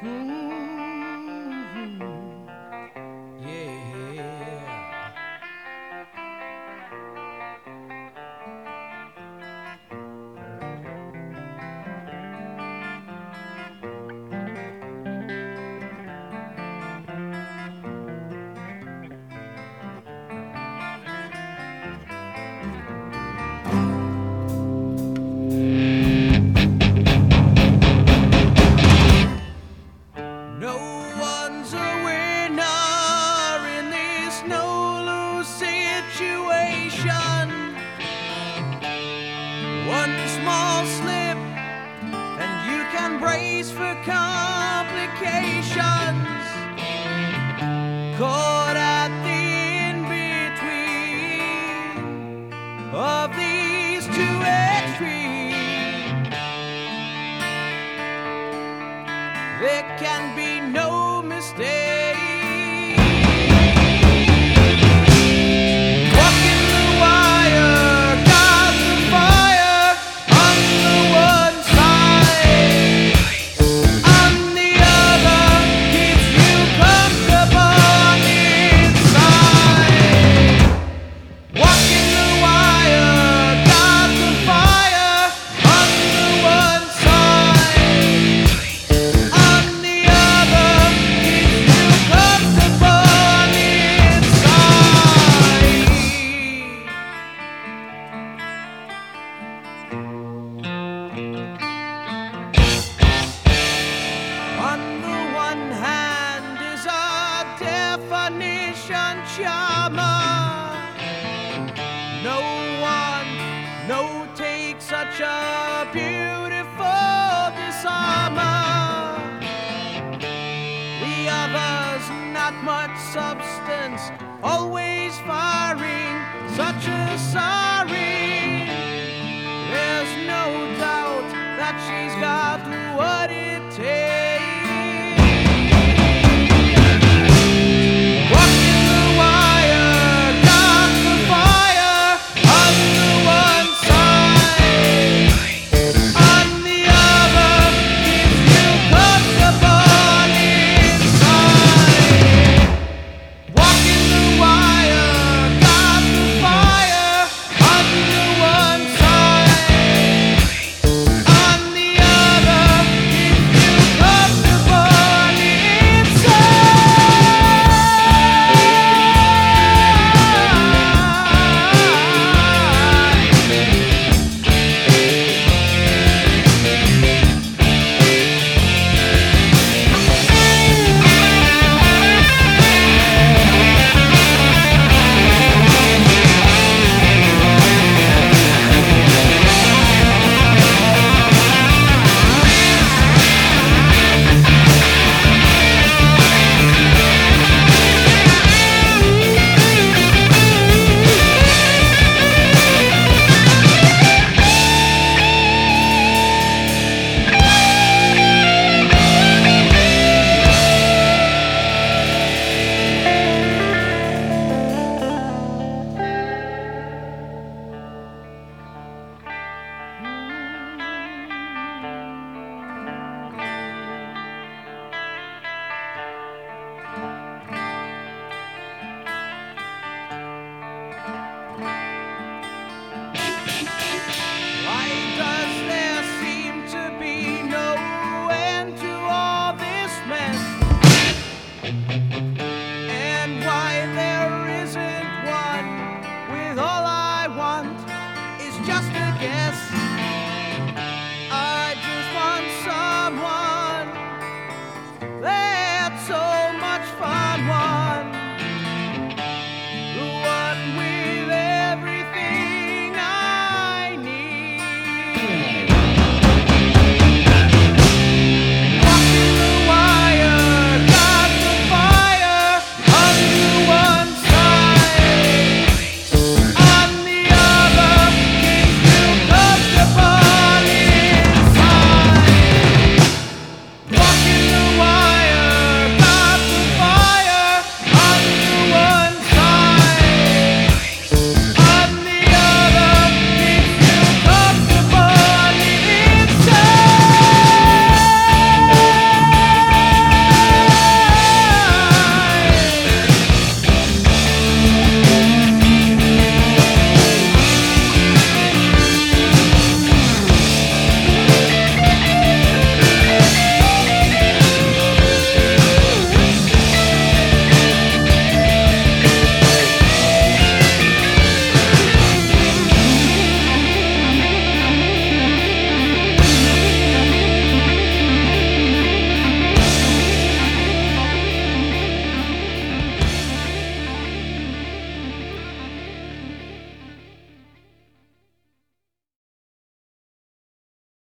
Yeah. No one's a winner in this no-lose situation. One small slip and you can brace for complications. Caught at the in-between of these two extremes, there can be no mistake. Walking the wire, got the fire on the one side, on the other keeps you comfortable inside. Walking the wire, got the fire on the one side, on the other keeps you comfortable inside. On the one hand is a definition charmer. No one, no takes such a beautiful disarmer. The others, not much substance, always firing such a siren. There's no doubt that she's got what it takes. Walking the wire, got the fire on the one side, on the other keeps you comfortable inside. Walking the wire, got the fire on the one side, on the other keeps you comfortable Why does there seem to be no end to all this mess? And why there isn't one with all I want is just a guess.